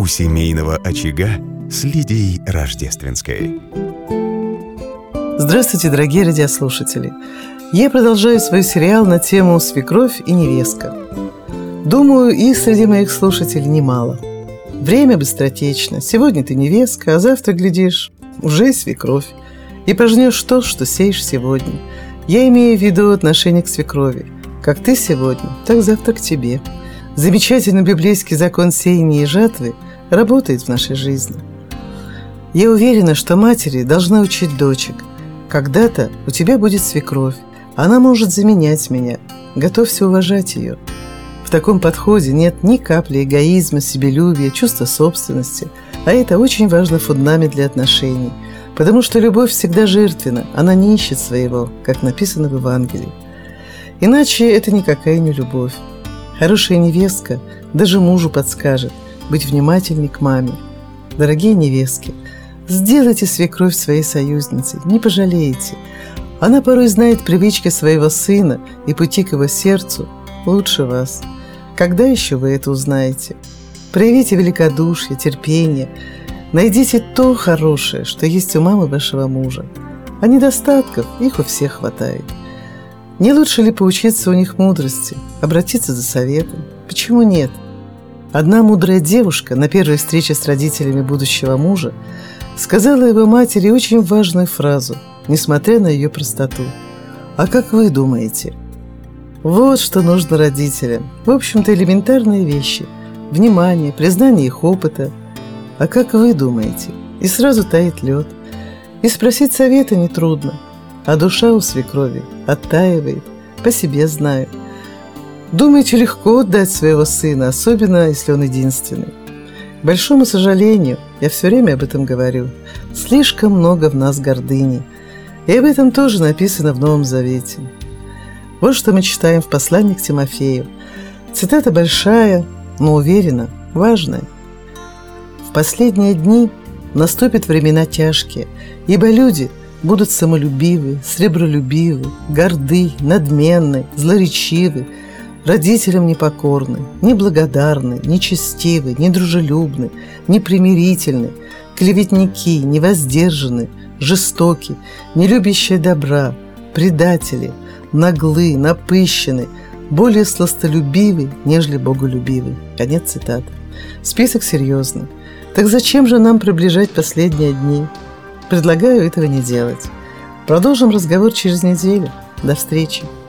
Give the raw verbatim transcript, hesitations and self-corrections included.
у семейного очага с Лидией Рождественской. Здравствуйте, дорогие радиослушатели! Я продолжаю свой сериал на тему «Свекровь и невестка». Думаю, их среди моих слушателей немало. Время быстротечно. Сегодня ты невестка, а завтра, глядишь, уже свекровь. И пожнешь то, что сеешь сегодня. Я имею в виду отношение к свекрови. Как ты сегодня, так завтра к тебе. Замечательный библейский закон сеяния и жатвы работает в нашей жизни. Я уверена, что матери должны учить дочек. Когда-то у тебя будет свекровь. Она может заменять меня. Готовься уважать ее. В таком подходе нет ни капли эгоизма, себелюбия, чувства собственности. А это очень важный фундамент для отношений. Потому что любовь всегда жертвенна. Она не ищет своего, как написано в Евангелии. Иначе это никакая не любовь. Хорошая невестка даже мужу подскажет быть внимательней к маме. Дорогие невестки, сделайте свекровь своей союзницей, не пожалеете. Она порой знает привычки своего сына и пути к его сердцу лучше вас. Когда еще вы это узнаете? Проявите великодушие, терпение. Найдите то хорошее, что есть у мамы вашего мужа. А недостатков их у всех хватает. Не лучше ли поучиться у них мудрости, обратиться за советом? Почему нет? Одна мудрая девушка на первой встрече с родителями будущего мужа сказала его матери очень важную фразу, несмотря на ее простоту. А как вы думаете? Вот что нужно родителям. В общем-то, элементарные вещи. Внимание, признание их опыта. А как вы думаете? И сразу тает лед. И спросить совета нетрудно. А душа у свекрови оттаивает, по себе знаю. Думаете, легко отдать своего сына, особенно если он единственный? К большому сожалению, я все время об этом говорю, слишком много в нас гордыни. И об этом тоже написано в Новом Завете. Вот что мы читаем в послании к Тимофею. Цитата большая, но уверена, важная. «В последние дни наступят времена тяжкие, ибо люди будут самолюбивы, сребролюбивы, горды, надменны, злоречивы, родителям непокорны, неблагодарны, нечестивы, недружелюбны, непримирительны, клеветники, невоздержаны, жестоки, нелюбящие добра, предатели, наглы, напыщены, более сластолюбивы, нежели боголюбивы». Конец цитаты. Список серьезный. Так зачем же нам приближать последние дни? Предлагаю этого не делать. Продолжим разговор через неделю. До встречи.